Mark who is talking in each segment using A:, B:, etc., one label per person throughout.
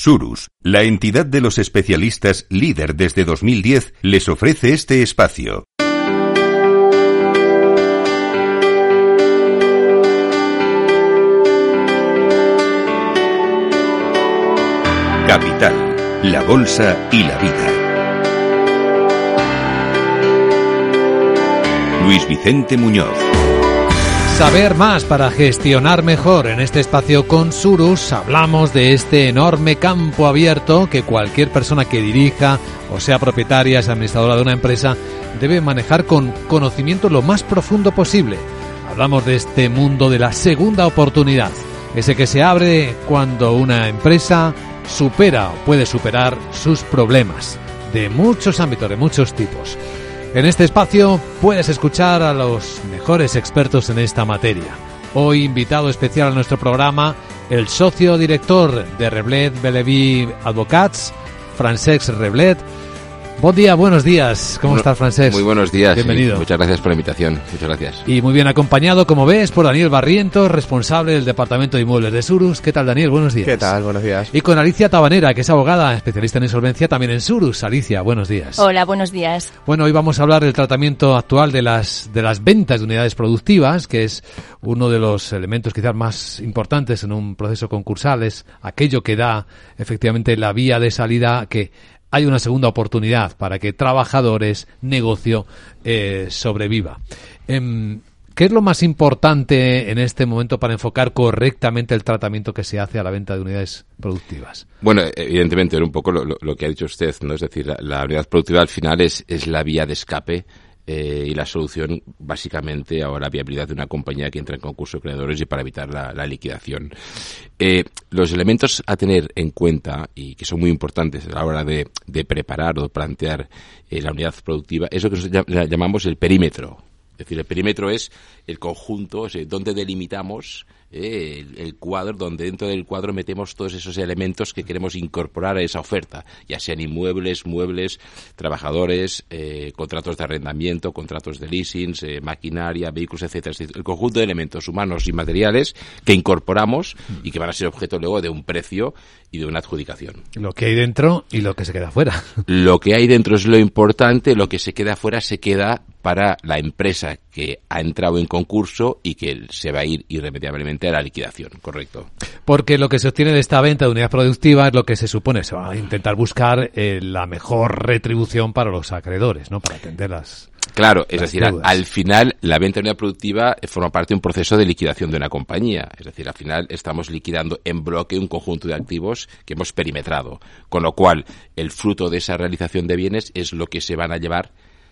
A: Surus, la entidad de los especialistas líder desde 2010, les ofrece este espacio. Capital, la bolsa y la vida. Luis Vicente Muñoz.
B: Saber más para gestionar mejor. En este espacio con Surus hablamos de este enorme campo abierto que cualquier persona que dirija o sea propietaria, sea administradora de una empresa, debe manejar con conocimiento lo más profundo posible. Hablamos de este mundo de la segunda oportunidad, ese que se abre cuando una empresa supera o puede superar sus problemas de muchos ámbitos, de muchos tipos. En este espacio puedes escuchar a los mejores expertos en esta materia. Hoy invitado especial a nuestro programa, el socio director de Reblet Bellevue Advocats, Francesc Reblet. Buen día, buenos días. ¿Cómo estás, Francesc?
C: Muy buenos días.
B: Bienvenido.
C: Sí, muchas gracias por la invitación. Muchas gracias.
B: Y muy bien acompañado, como ves, por Daniel Barrientos, responsable del Departamento de Inmuebles de Surus. ¿Qué tal, Daniel? Buenos días.
D: ¿Qué tal? Buenos días.
B: Y con Alicia Tabanera, que es abogada, especialista en insolvencia, también en Surus. Alicia, buenos días.
E: Hola, buenos días.
B: Bueno, hoy vamos a hablar del tratamiento actual de las ventas de unidades productivas, que es uno de los elementos quizás más importantes en un proceso concursal. Es aquello que da efectivamente la vía de salida, que hay una segunda oportunidad para que trabajadores, negocio, sobreviva. ¿Qué es lo más importante en este momento para enfocar correctamente el tratamiento que se hace a la venta de unidades productivas?
C: Bueno, evidentemente, era un poco lo que ha dicho usted, ¿no? Es decir, la unidad productiva al final es la vía de escape y la solución, básicamente, a la viabilidad de una compañía que entra en concurso de acreedores y para evitar la liquidación. Los elementos a tener en cuenta y que son muy importantes a la hora de preparar o plantear la unidad productiva es lo que nosotros llamamos el perímetro. Es decir, el perímetro es el conjunto, donde delimitamos el cuadro, donde dentro del cuadro metemos todos esos elementos que queremos incorporar a esa oferta, ya sean inmuebles, muebles, trabajadores, contratos de arrendamiento, contratos de leasing, maquinaria, vehículos, etcétera. El conjunto de elementos humanos y materiales que incorporamos y que van a ser objeto luego de un precio y de una adjudicación.
B: Lo que hay dentro y lo que se queda fuera.
C: Lo que hay dentro es lo importante, lo que se queda fuera se queda para la empresa que ha entrado en concurso y que se va a ir irremediablemente a la liquidación, correcto.
B: Porque lo que se obtiene de esta venta de unidad productiva es lo que se supone, se va a intentar buscar la mejor retribución para los acreedores, ¿no? Para atender las...
C: Claro, es decir,
B: deudas.
C: al final la venta de unidad productiva forma parte de un proceso de liquidación de una compañía. Es decir, al final estamos liquidando en bloque un conjunto de activos que hemos perimetrado. Con lo cual, el fruto de esa realización de bienes es lo que se van a llevar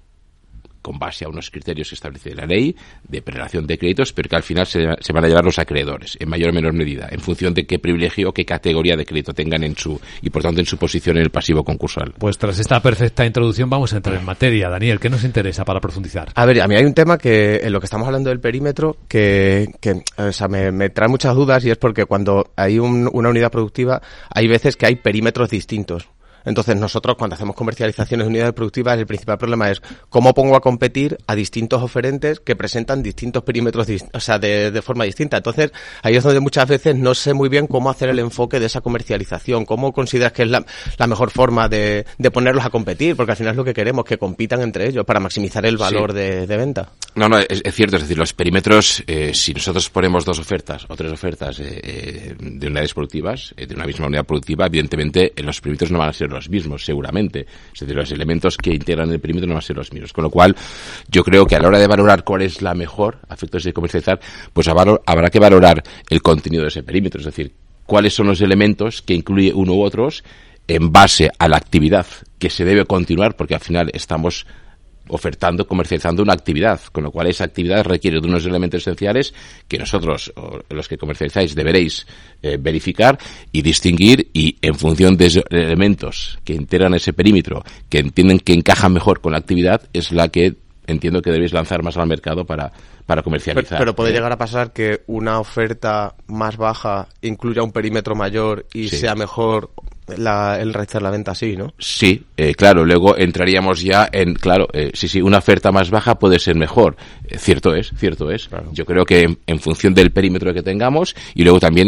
C: con base a unos criterios que establece la ley de prelación de créditos, pero que al final se van a llevar los acreedores, en mayor o menor medida, en función de qué privilegio o qué categoría de crédito tengan y por tanto en su posición en el pasivo concursal.
B: Pues tras esta perfecta introducción vamos a entrar en materia. Daniel, ¿qué nos interesa para profundizar?
D: A ver, a mí hay un tema que en lo que estamos hablando del perímetro que o sea, me trae muchas dudas, y es porque cuando hay una unidad productiva hay veces que hay perímetros distintos. Entonces nosotros cuando hacemos comercializaciones de unidades productivas el principal problema es cómo pongo a competir a distintos oferentes que presentan distintos perímetros, o sea, de forma distinta. Entonces ahí es donde muchas veces no sé muy bien cómo hacer el enfoque de esa comercialización, cómo consideras que es la mejor forma de ponerlos a competir, porque al final es lo que queremos, que compitan entre ellos para maximizar el valor de venta.
C: No, es cierto, es decir, los perímetros, si nosotros ponemos 2 ofertas o 3 ofertas de unidades productivas, de una misma unidad productiva, evidentemente los perímetros no van a ser los mismos, seguramente. Es decir, los elementos que integran el perímetro no van a ser los mismos. Con lo cual, yo creo que a la hora de valorar cuál es la mejor a efectos de comercializar, pues habrá que valorar el contenido de ese perímetro. Es decir, cuáles son los elementos que incluye uno u otros en base a la actividad que se debe continuar, porque al final estamos ofertando, comercializando una actividad, con lo cual esa actividad requiere de unos elementos esenciales que nosotros, o los que comercializáis, deberéis verificar y distinguir, y en función de esos elementos que integran ese perímetro, que entienden que encajan mejor con la actividad, es la que entiendo que debéis lanzar más al mercado para comercializar.
D: Pero puede llegar a pasar que una oferta más baja incluya un perímetro mayor y sea mejor el realizar la venta así, ¿no? Sí,
C: claro, luego entraríamos ya en, sí, una oferta más baja puede ser mejor. Cierto es. Claro. Yo creo que en función del perímetro que tengamos, y luego también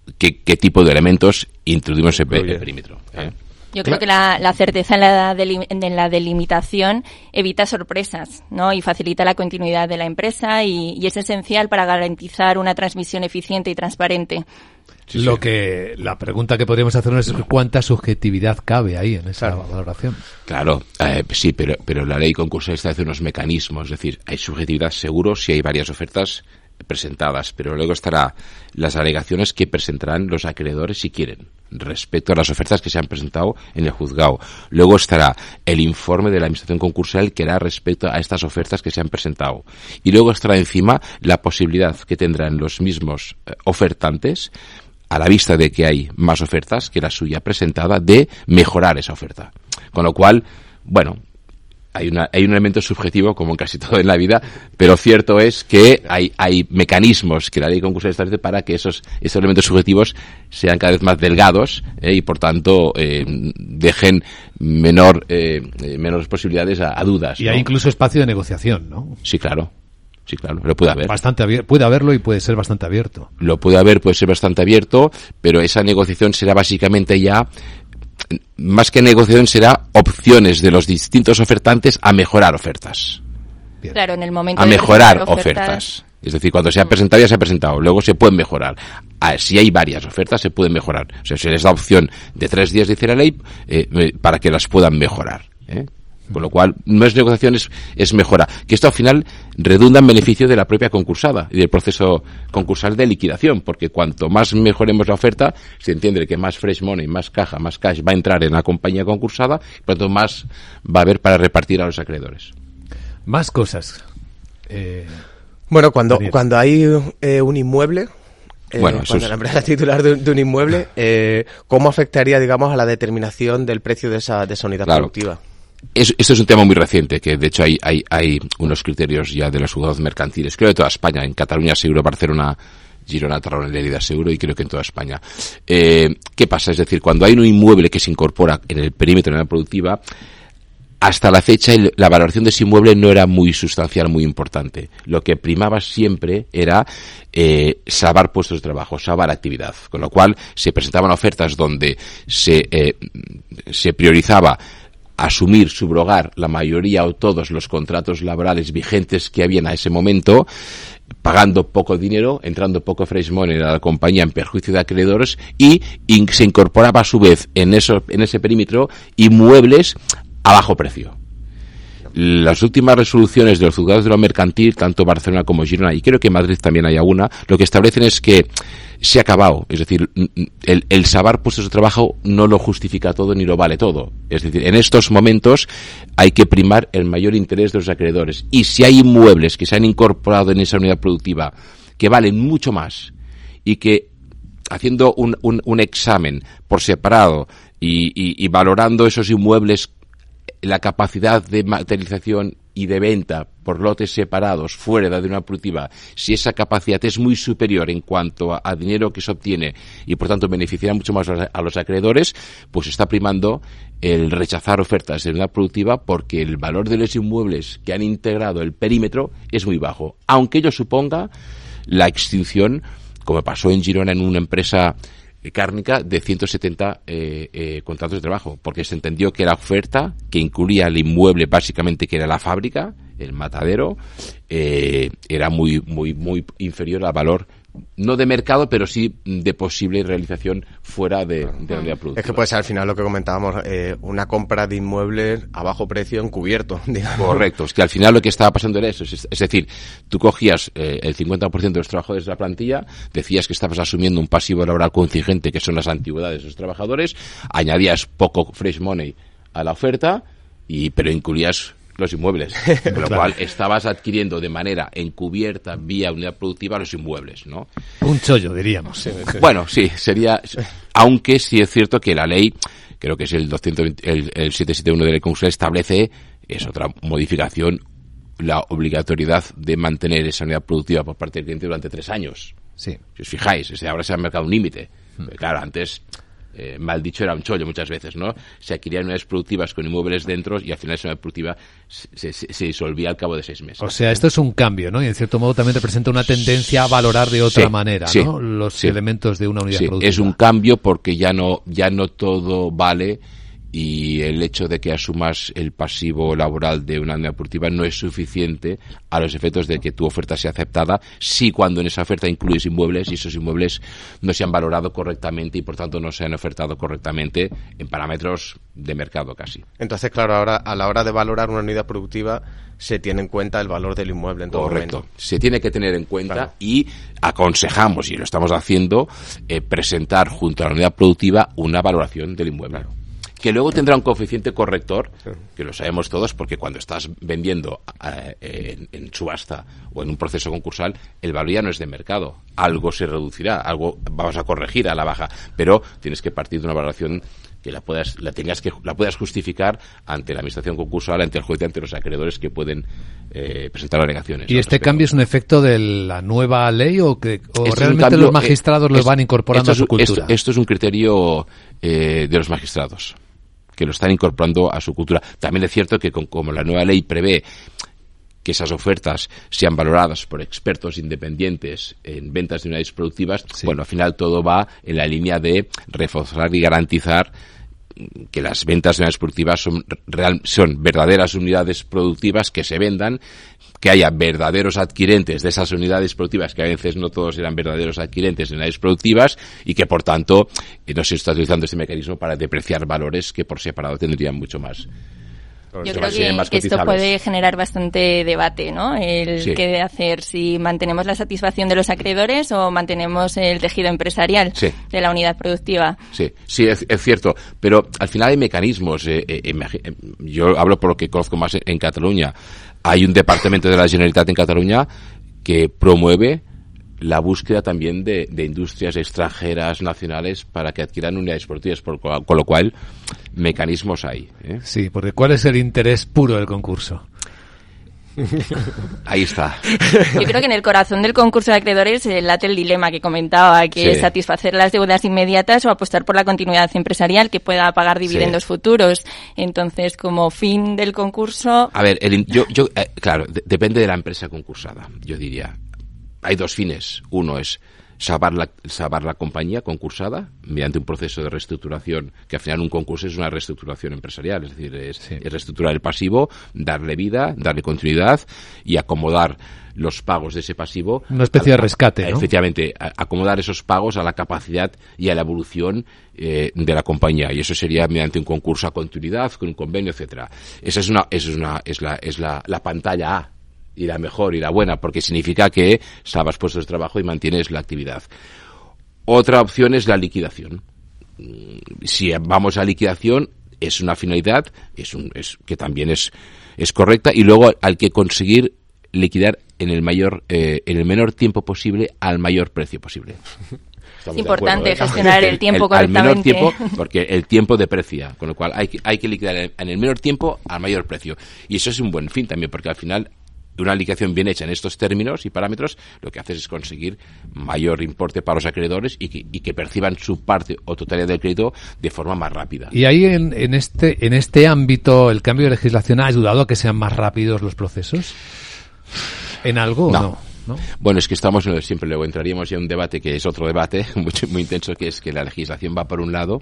C: qué tipo de elementos introducimos en el perímetro.
E: Yo creo que la certeza en la delimitación evita sorpresas, ¿no? Y facilita la continuidad de la empresa y es esencial para garantizar una transmisión eficiente y transparente.
B: Sí. La pregunta que podríamos hacernos es cuánta subjetividad cabe ahí en esa valoración.
C: Claro, sí, pero la ley concursal establece unos mecanismos, es decir, hay subjetividad seguro si hay varias ofertas presentadas, pero luego estará las alegaciones que presentarán los acreedores si quieren respecto a las ofertas que se han presentado en el juzgado. Luego estará el informe de la administración concursal que hará respecto a estas ofertas que se han presentado. Y luego estará encima la posibilidad que tendrán los mismos ofertantes, a la vista de que hay más ofertas que la suya presentada, de mejorar esa oferta. Con lo cual, bueno, hay un elemento subjetivo, como en casi todo en la vida, pero cierto es que hay mecanismos que la ley concursal establece para que esos elementos subjetivos sean cada vez más delgados y, por tanto, dejen menores posibilidades a dudas.
B: Y
C: ¿no?
B: hay incluso espacio de negociación, ¿no?
C: Sí, claro, lo puede haber.
B: Puede haberlo y puede ser bastante abierto.
C: Lo puede haber, puede ser bastante abierto, pero esa negociación será básicamente ya, más que negociación, será opciones de los distintos ofertantes a mejorar ofertas.
E: Bien. Claro, en el momento
C: a mejorar ofertas. Es decir, cuando se ha presentado, ya se ha presentado. Luego se pueden mejorar. Si hay varias ofertas, se pueden mejorar. O sea, se les da opción de 3 días, dice la ley, para que las puedan mejorar. Con lo cual, no es negociación, es mejora. Que esto al final redunda en beneficio de la propia concursada y del proceso concursal de liquidación, porque cuanto más mejoremos la oferta, se entiende que más fresh money, más caja, más cash va a entrar en la compañía concursada, cuanto más va a haber para repartir a los acreedores.
B: Más cosas.
D: Bueno, cuando hay un inmueble, cuando la empresa es titular de un inmueble, ¿cómo afectaría, digamos, a la determinación del precio de esa unidad productiva?
C: Esto es un tema muy reciente, que de hecho hay unos criterios ya de los juzgados mercantiles, creo de toda España, en Cataluña seguro, Barcelona, Girona, Tarragona y Lleida seguro, y creo que en toda España. ¿Qué pasa? Es decir, cuando hay un inmueble que se incorpora en el perímetro de la productiva, hasta la fecha la valoración de ese inmueble no era muy sustancial, muy importante. Lo que primaba siempre era salvar puestos de trabajo, salvar actividad, con lo cual se presentaban ofertas donde se priorizaba asumir, subrogar la mayoría o todos los contratos laborales vigentes que habían a ese momento, pagando poco dinero, entrando poco fresh money a la compañía en perjuicio de acreedores, y se incorporaba a su vez en ese perímetro inmuebles a bajo precio. Las últimas resoluciones de los juzgados de lo mercantil, tanto Barcelona como Girona, y creo que en Madrid también hay alguna, lo que establecen es que se ha acabado. Es decir, el salvar puestos de trabajo no lo justifica todo ni lo vale todo. Es decir, en estos momentos hay que primar el mayor interés de los acreedores. Y si hay inmuebles que se han incorporado en esa unidad productiva que valen mucho más y que, haciendo un examen por separado y valorando esos inmuebles, la capacidad de materialización y de venta por lotes separados fuera de una productiva, si esa capacidad es muy superior en cuanto a dinero que se obtiene y por tanto beneficiará mucho más a los acreedores, pues está primando el rechazar ofertas de una productiva, porque el valor de los inmuebles que han integrado el perímetro es muy bajo, aunque ello suponga la extinción, como pasó en Girona en una empresa cárnica, de 170 contratos de trabajo, porque se entendió que la oferta, que incluía el inmueble básicamente, que era la fábrica, el matadero, era muy inferior al valor, no de mercado, pero sí de posible realización fuera de la unidad productiva.
D: Es que puede ser al final lo que comentábamos, una compra de inmuebles a bajo precio encubierto, digamos.
C: Correcto, es que al final lo que estaba pasando era eso, es decir, tú cogías el 50% de los trabajadores de la plantilla, decías que estabas asumiendo un pasivo laboral contingente, que son las antigüedades de los trabajadores, añadías poco fresh money a la oferta, pero incluías los inmuebles, con lo cual estabas adquiriendo de manera encubierta, vía unidad productiva, los inmuebles, ¿no?
B: Un chollo, diríamos.
C: Sí. Bueno, sí, sería, aunque sí es cierto que la ley, creo que es el 771 de la ley concursal, establece, es otra modificación, la obligatoriedad de mantener esa unidad productiva por parte del cliente durante 3 años.
B: Sí.
C: Si os fijáis, ahora se ha marcado un límite. Claro, antes mal dicho, era un chollo muchas veces, ¿no? Se adquirían unidades productivas con inmuebles dentro y al final esa unidad productiva se disolvía al cabo de 6 meses.
B: O sea, esto es un cambio, ¿no? Y en cierto modo también representa una tendencia a valorar de otra manera, ¿no? Los elementos de una unidad productiva.
C: Es un cambio porque ya no todo vale, y el hecho de que asumas el pasivo laboral de una unidad productiva no es suficiente a los efectos de que tu oferta sea aceptada, si cuando en esa oferta incluyes inmuebles y esos inmuebles no se han valorado correctamente y por tanto no se han ofertado correctamente en parámetros de mercado casi.
D: Entonces, claro, ahora a la hora de valorar una unidad productiva se tiene en cuenta el valor del inmueble en todo
C: Correcto.
D: momento.
C: Se tiene que tener en cuenta, claro. Y aconsejamos, y lo estamos haciendo, presentar junto a la unidad productiva una valoración del inmueble. Claro. Que luego tendrá un coeficiente corrector, que lo sabemos todos, porque cuando estás vendiendo en subasta o en un proceso concursal, el valor ya no es de mercado. Algo se reducirá, algo vamos a corregir a la baja, pero tienes que partir de una valoración que la puedas justificar ante la administración concursal, ante el juez, ante los acreedores que pueden presentar alegaciones.
B: ¿Y este cambio es un efecto de la nueva ley o realmente los magistrados lo van incorporando a su cultura?
C: Esto es un criterio de los magistrados, que lo están incorporando a su cultura. También es cierto que como la nueva ley prevé que esas ofertas sean valoradas por expertos independientes en ventas de unidades productivas, bueno, al final todo va en la línea de reforzar y garantizar que las ventas de unidades productivas son verdaderas unidades productivas que se vendan, que haya verdaderos adquirentes de esas unidades productivas, que a veces no todos eran verdaderos adquirentes de unidades productivas, y que por tanto no se está utilizando este mecanismo para depreciar valores que por separado tendrían mucho más.
E: Yo creo que esto puede generar bastante debate, ¿no? Qué hacer, si mantenemos la satisfacción de los acreedores o mantenemos el tejido empresarial de la unidad productiva.
C: Sí, es cierto, pero al final hay mecanismos. Yo hablo por lo que conozco más en Cataluña. Hay un departamento de la Generalitat en Cataluña que promueve la búsqueda también de industrias extranjeras nacionales para que adquieran unidades productivas, con lo cual mecanismos hay.
B: Sí, porque ¿cuál es el interés puro del concurso?
C: Ahí está.
E: Yo creo que en el corazón del concurso de acreedores late el dilema que comentaba, que es satisfacer las deudas inmediatas o apostar por la continuidad empresarial que pueda pagar dividendos futuros. Entonces, como fin del concurso...
C: A ver, claro, depende de la empresa concursada, yo diría. Hay dos fines. Uno es salvar la compañía concursada mediante un proceso de reestructuración, que al final un concurso es una reestructuración empresarial, es decir, es reestructurar el pasivo, darle vida, darle continuidad y acomodar los pagos de ese pasivo.
B: Una especie de rescate, ¿no?
C: Efectivamente, acomodar esos pagos a la capacidad y a la evolución de la compañía, y eso sería mediante un concurso a continuidad, con un convenio, etcétera. Esa es la pantalla A, y la mejor y la buena, porque significa que salvas puestos de trabajo y mantienes la actividad. Otra opción es la liquidación. Si vamos a liquidación, es una finalidad que también es correcta, y luego hay que conseguir liquidar en el menor tiempo posible al mayor precio posible.
E: Es importante gestionar el tiempo correctamente.
C: Al menor tiempo, porque el tiempo deprecia, con lo cual hay que liquidar en el menor tiempo al mayor precio. Y eso es un buen fin también, porque al final una liquidación bien hecha en estos términos y parámetros lo que hace es conseguir mayor importe para los acreedores y que perciban su parte o totalidad del crédito de forma más rápida.
B: ¿Y ahí en este ámbito el cambio de legislación ha ayudado a que sean más rápidos los procesos? ¿En algo
C: no.
B: o no? ¿No?
C: Bueno, es que estamos siempre, luego entraríamos ya en un debate que es otro debate muy intenso, que es que la legislación va por un lado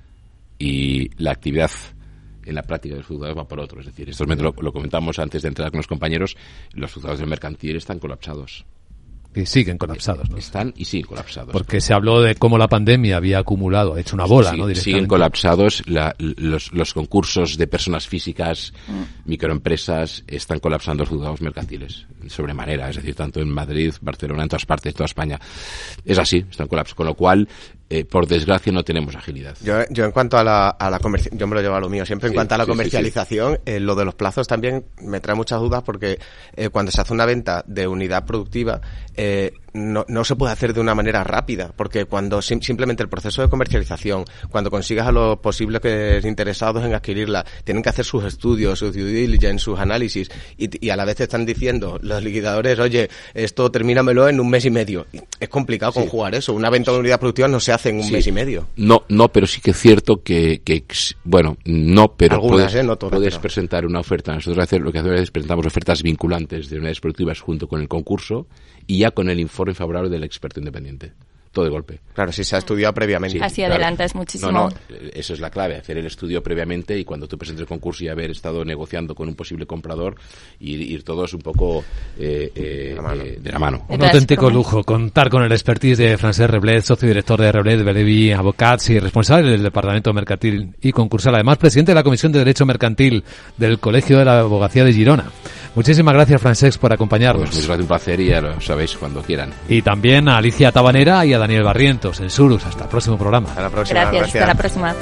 C: y la actividad en la práctica de los juzgados va por otro. Es decir, esto lo comentamos antes de entrar con los compañeros, los juzgados del mercantil están colapsados.
B: Y siguen colapsados, ¿no?
C: Están y siguen colapsados.
B: Porque se habló de cómo la pandemia había acumulado, hecho una bola, ¿no?
C: Siguen colapsados. Los concursos de personas físicas, microempresas, están colapsando los juzgados mercantiles sobremanera. Es decir, tanto en Madrid, Barcelona, en todas partes, toda España. Es así, están colapsados. Con lo cual, por desgracia, no tenemos agilidad.
D: Yo en cuanto a la comercialización, yo me lo llevo a lo mío siempre, en cuanto a la comercialización, lo de los plazos también me trae muchas dudas, porque cuando se hace una venta de unidad productiva, no se puede hacer de una manera rápida, porque cuando simplemente el proceso de comercialización, cuando consigas a los posibles interesados en adquirirla, tienen que hacer sus estudios, sus due diligence, sus análisis, y a la vez te están diciendo los liquidadores, oye, esto termínamelo en 1 mes y medio. Es complicado conjugar eso. Una venta de unidad productiva no se hace en 1 mes y medio.
C: No, pero sí que es cierto que bueno, no, pero
D: algunas, no todas,
C: puedes presentar una oferta. Nosotros lo que hacemos es presentamos ofertas vinculantes de unidades productivas junto con el concurso y ya con el informe favorable del experto independiente. Todo de golpe.
D: Claro, si se ha estudiado previamente.
E: Sí, así claro. Adelantas muchísimo.
C: No, eso es la clave, hacer el estudio previamente y cuando tú presentes el concurso y haber estado negociando con un posible comprador y ir todos un poco de la mano.
B: Un auténtico lujo contar con el expertise de Francesc Reblet, socio director de Reblet Belevi Advocats y responsable del Departamento Mercantil y Concursal, además presidente de la Comisión de Derecho Mercantil del Colegio de la Abogacía de Girona. Muchísimas gracias, Francesc, por acompañarnos.
C: Pues es un placer y ya lo sabéis cuando quieran.
B: Y también a Alicia Tabanera y a Daniel Barrientos en Surus. Hasta el próximo programa.
D: Hasta la próxima.
E: Gracias. Hasta la próxima.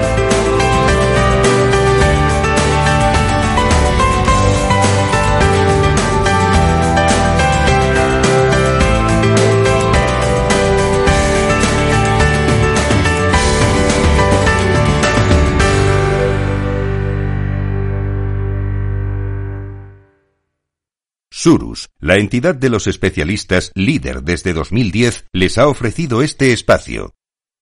A: Surus, la entidad de los especialistas líder desde 2010, les ha ofrecido este espacio.